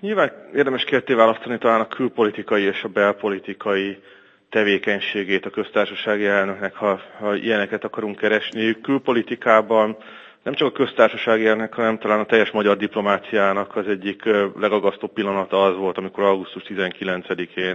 Nyilván érdemes kettéválasztani talán a külpolitikai és a belpolitikai tevékenységét a köztársasági elnöknek, ha ilyeneket akarunk keresni. Külpolitikában nem csak a köztársasági elnök, hanem talán a teljes magyar diplomáciának az egyik legagasztóbb pillanata az volt, amikor augusztus 19-én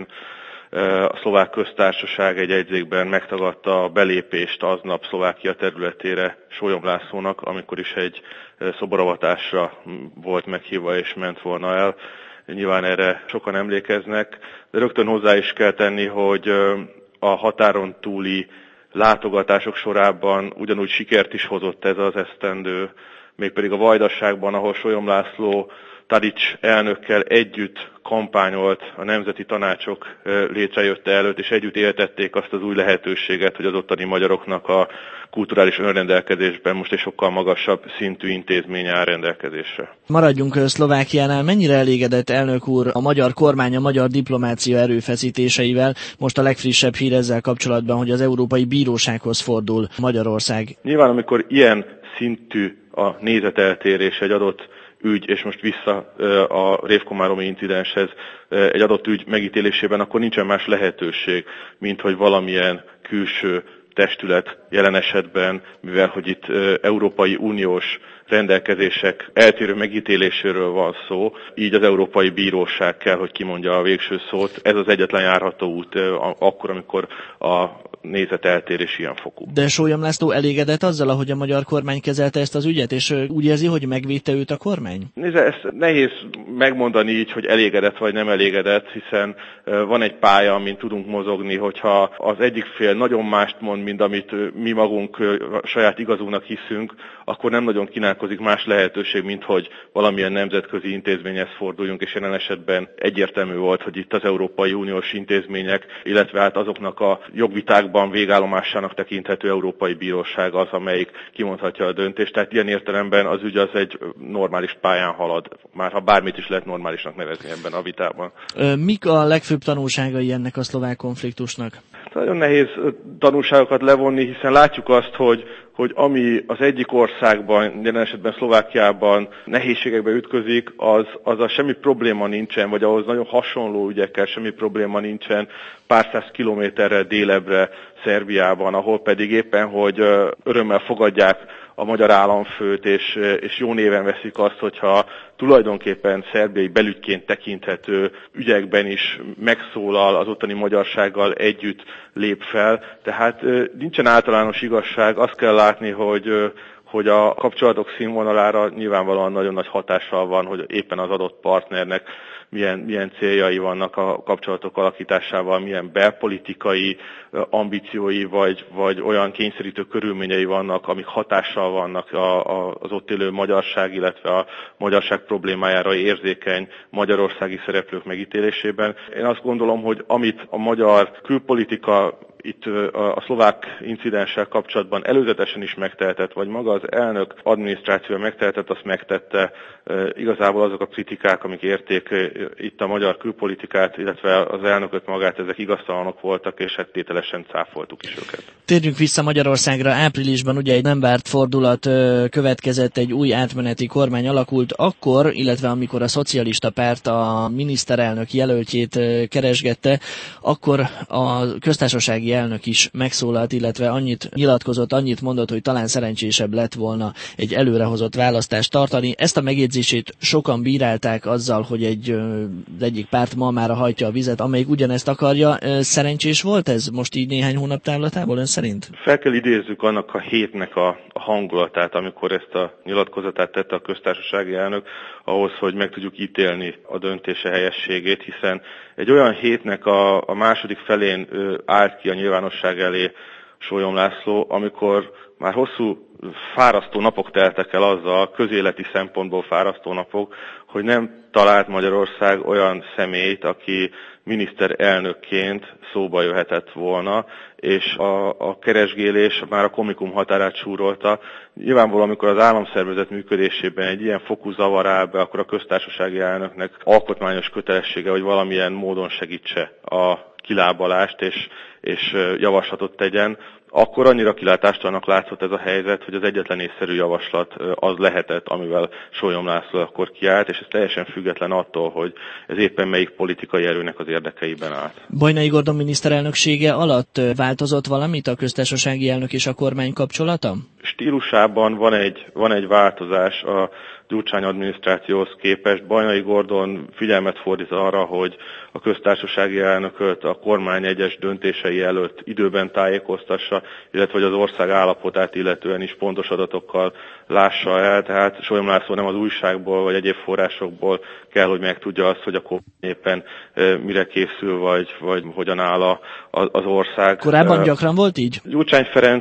a szlovák köztársaság egy jegyzékben megtagadta a belépést aznap Szlovákia területére Sólyom Lászlónak, amikor is egy szoboravatásra volt meghívva és ment volna el. Nyilván erre sokan emlékeznek, de rögtön hozzá is kell tenni, hogy a határon túli látogatások sorában ugyanúgy sikert is hozott ez az esztendő, mégpedig a Vajdaságban, ahol Sólyom László Tadics elnökkel együtt kampányolt a nemzeti tanácsok létrejötte előtt, és együtt éltették azt az új lehetőséget, hogy az ottani magyaroknak a kulturális önrendelkezésben most egy sokkal magasabb szintű intézmény áll rendelkezésre. Maradjunk Szlovákiánál. Mennyire elégedett elnök úr a magyar kormány, a magyar diplomácia erőfeszítéseivel? Most a legfrissebb hír ezzel kapcsolatban, hogy az Európai Bírósághoz fordul Magyarország. Nyilván, amikor ilyen szintű a nézeteltérés egy adott ügy, és most vissza a révkomáromi incidenshez egy adott ügy megítélésében, akkor nincsen más lehetőség, mint hogy valamilyen külső testület jelen esetben, mivel hogy itt Európai Uniós rendelkezések eltérő megítéléséről van szó, így az Európai Bíróság kell, hogy kimondja a végső szót. Ez az egyetlen járható út akkor, amikor a nézeteltérés ilyen fokú. De Sólyom László elégedett azzal, ahogy a magyar kormány kezelte ezt az ügyet, és úgy érzi, hogy megvédte őt a kormány? Nézze, ezt nehéz megmondani így, hogy elégedett vagy nem elégedett, hiszen van egy pálya, amin tudunk mozogni, hogyha az egyik fél nagyon mást mond, mint amit mi magunk saját igazunknak hiszünk, akkor nem nagyon kínálkozik más lehetőség, mint hogy valamilyen nemzetközi intézményhez forduljunk, és jelen esetben egyértelmű volt, hogy itt az Európai Uniós intézmények, illetve hát azoknak a jogvitákban végállomásának tekinthető Európai Bíróság az, amelyik kimondhatja a döntést. Tehát ilyen értelemben az ügy az egy normális pályán halad, már ha bármit is lehet normálisnak nevezni ebben a vitában. Mik a legfőbb tanulságai ennek a szlovák konfliktusnak? Nagyon nehéz tanulságokat levonni, hiszen látjuk azt, hogy ami az egyik országban, jelen esetben Szlovákiában nehézségekbe ütközik, az a semmi probléma nincsen, vagy ahhoz nagyon hasonló ügyekkel semmi probléma nincsen pár száz kilométerrel délebbre Szerbiában, ahol pedig éppen, hogy örömmel fogadják a magyar államfőt, és jó néven veszik azt, hogyha tulajdonképpen szerbiai belügyként tekinthető ügyekben is megszólal, az ottani magyarsággal együtt lép fel. Tehát nincsen általános igazság, azt kell látni, hogy a kapcsolatok színvonalára nyilvánvalóan nagyon nagy hatással van, hogy éppen az adott partnernek milyen céljai vannak a kapcsolatok alakításával, milyen belpolitikai ambíciói, vagy olyan kényszerítő körülményei vannak, amik hatással vannak az ott élő magyarság, illetve a magyarság problémájára érzékeny magyarországi szereplők megítélésében. Én azt gondolom, hogy amit a magyar külpolitika itt a szlovák incidenssel kapcsolatban előzetesen is megtehetett, vagy maga az elnök adminisztrációja megtehetett, azt megtette. Igazából azok a kritikák, amik érték itt a magyar külpolitikát, illetve az elnököt magát, ezek igaztalanok voltak, és hát tételesen cáfoltuk is őket. Térjünk vissza Magyarországra. Áprilisban ugye egy nem várt fordulat következett, egy új átmeneti kormány alakult akkor, illetve amikor a szocialista párt a miniszterelnök jelöltjét keresgette, akkor a köztársasági elnök is megszólalt, illetve annyit nyilatkozott, annyit mondott, hogy talán szerencsésebb lett volna egy előrehozott választást tartani. Ezt a megjegyzését sokan bírálták azzal, hogy az egyik párt ma már hajtja a vizet, amelyik ugyanezt akarja. Szerencsés volt ez most így néhány hónap távlatából ön szerint? Fel kell idézzük annak a hétnek a hangulatát, amikor ezt a nyilatkozatát tette a köztársasági elnök, ahhoz, hogy meg tudjuk ítélni a döntése helyességét, hiszen egy olyan hétnek a második felén állt ki a nyilvánosság elé Sólyom László, amikor már hosszú fárasztó napok teltek el azzal, közéleti szempontból fárasztó napok, hogy nem talált Magyarország olyan személyt, aki miniszterelnökként szóba jöhetett volna, és a keresgélés már a komikum határát súrolta. Nyilvánvalóan, amikor az államszervezet működésében egy ilyen fokú zavar áll be, akkor a köztársasági elnöknek alkotmányos kötelessége, hogy valamilyen módon segítse a kilábalást, és javaslatot tegyen. akkor annyira kilátástalannak látszott ez a helyzet, hogy az egyetlen észszerű javaslat az lehetett, amivel Sólyom László akkor kiállt, és ez teljesen független attól, hogy ez éppen melyik politikai erőnek az érdekeiben állt. Bajnai Gordon miniszterelnöksége alatt változott valamit a köztársasági elnök és a kormány kapcsolata? Stílusában van egy változás a Gyurcsány adminisztrációhoz képest. Bajnai Gordon figyelmet fordít arra, hogy a köztársasági elnököt a kormány egyes döntései előtt időben tájékoztassa, illetve hogy az ország állapotát illetően is pontos adatokkal lássa el. Tehát Sólyom László nem az újságból vagy egyéb forrásokból kell, hogy megtudja azt, hogy a kormány éppen mire készül, vagy hogyan áll az ország. Korábban gyakran volt így? Gyurcsány Ferenc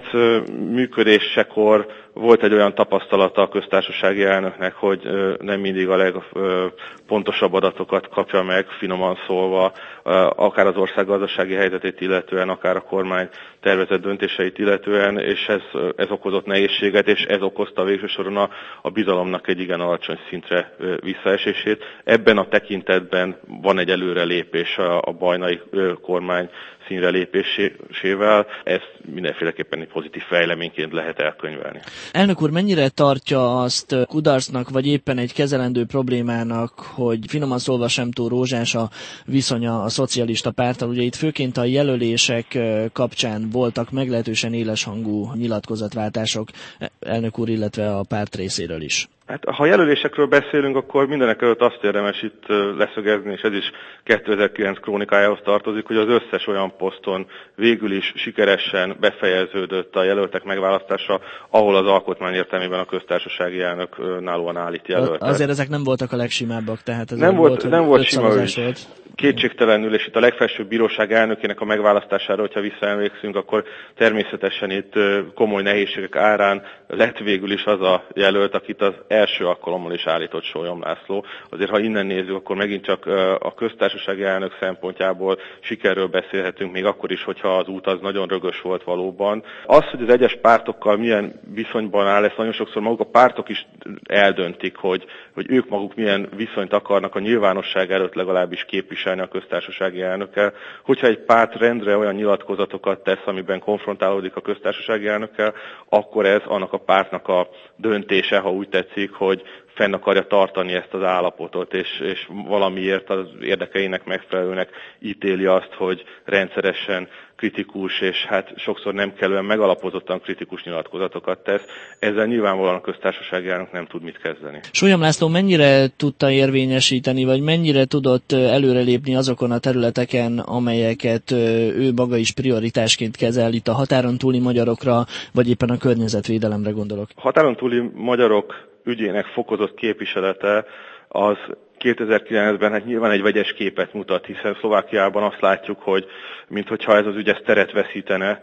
működésekor volt egy olyan tapasztalata a köztársasági elnöknek, hogy nem mindig a legpontosabb adatokat kapja meg, finoman szólva, akár az ország gazdasági helyzetét illetően, akár a kormány tervezett döntéseit illetően, és ez okozott nehézséget, és ez okozta végső soron a bizalomnak egy igen alacsony szintre visszaesését. Ebben a tekintetben van egy előrelépés a bajnai kormány színre lépésével, ezt mindenféleképpen egy pozitív fejleményként lehet elkönyvelni. Elnök úr, mennyire tartja azt kudarcnak, vagy éppen egy kezelendő problémának, hogy finoman szólva sem túl rózsás a viszonya a szocialista párttal? Ugye itt főként a jelölések kapcsán voltak meglehetősen éleshangú nyilatkozatváltások, elnök úr, illetve a párt részéről is. Hát, ha jelölésekről beszélünk, akkor mindenekelőtt azt érdemes itt leszögezni, és ez is 2009 krónikájához tartozik, hogy az összes olyan poszton végül is sikeresen befejeződött a jelöltek megválasztása, ahol az alkotmány értelmében a köztársasági elnök önállóan állít jelöltet. Azért ezek nem voltak a legsimábbak, tehát ez nem volt sima ügy. Volt. Kétségtelenül, és itt a legfelsőbb bíróság elnökének a megválasztására, hogyha visszaemlékszünk, akkor természetesen itt komoly nehézségek árán lett végül is az a jelölt, akit az első alkalommal is állított Sólyom László. Azért, ha innen nézzük, akkor megint csak a köztársasági elnök szempontjából sikerről beszélhetünk, még akkor is, hogyha az út az nagyon rögös volt valóban. Az, hogy az egyes pártokkal milyen viszonyban áll, ezt nagyon sokszor maguk a pártok is eldöntik, hogy ők maguk milyen viszonyt akarnak a nyilvánosság előtt legalábbis képviselni a köztársasági elnökkel. Hogyha egy párt rendre olyan nyilatkozatokat tesz, amiben konfrontálódik a köztársasági elnökkel, akkor ez annak a pártnak a döntése, ha úgy tetszik, hogy fenn akarja tartani ezt az állapotot, és valamiért az érdekeinek megfelelőnek ítéli azt, hogy rendszeresen kritikus, és hát sokszor nem kellően megalapozottan kritikus nyilatkozatokat tesz. Ezzel nyilvánvalóan a köztársasági elnök nem tud mit kezdeni. Sólyom László mennyire tudta érvényesíteni, vagy mennyire tudott előrelépni azokon a területeken, amelyeket ő maga is prioritásként kezel, itt a határon túli magyarokra, vagy éppen a környezetvédelemre gondolok? A határon túli magyarok ügyének fokozott képviselete az 2009-ben hát nyilván egy vegyes képet mutat, hiszen Szlovákiában azt látjuk, hogy minthogyha ez az ügy teret veszítene,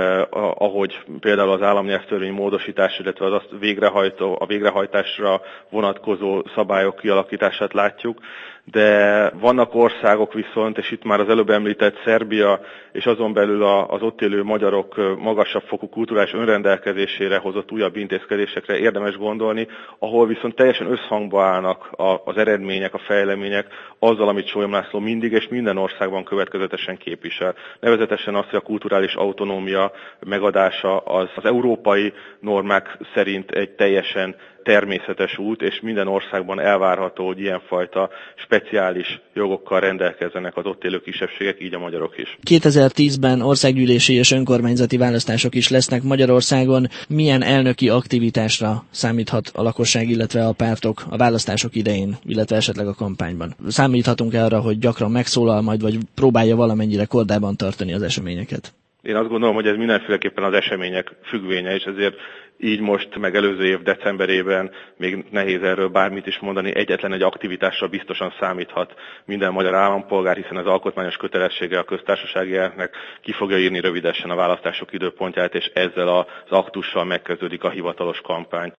ahogy például az államnyelvtörvény módosítás, illetve az azt a végrehajtásra vonatkozó szabályok kialakítását látjuk, de vannak országok viszont, és itt már az előbb említett Szerbia, és azon belül az ott élő magyarok magasabb fokú kulturális önrendelkezésére hozott újabb intézkedésekre érdemes gondolni, ahol viszont teljesen összhangba állnak az eredmények, a fejlemények azzal, amit Sólyom László mindig és minden országban következetesen képvisel. Nevezetesen az, hogy a kulturális autonómia megadása az európai normák szerint egy teljesen természetes út, és minden országban elvárható, hogy ilyenfajta speciális jogokkal rendelkezzenek az ott élő kisebbségek, így a magyarok is. 2010-ben országgyűlési és önkormányzati választások is lesznek Magyarországon. Milyen elnöki aktivitásra számíthat a lakosság, illetve a pártok a választások idején, illetve esetleg a kampányban? Számíthatunk-e arra, hogy gyakran megszólal majd, vagy próbálja valamennyire kordában tartani az eseményeket? Én azt gondolom, hogy ez mindenféleképpen az események függvénye, és ezért így most, meg előző év decemberében még nehéz erről bármit is mondani, egyetlen egy aktivitásra biztosan számíthat minden magyar állampolgár, hiszen az alkotmányos kötelessége a köztársasági elnöknek, ki fogja írni rövidesen a választások időpontját, és ezzel az aktussal megkezdődik a hivatalos kampány.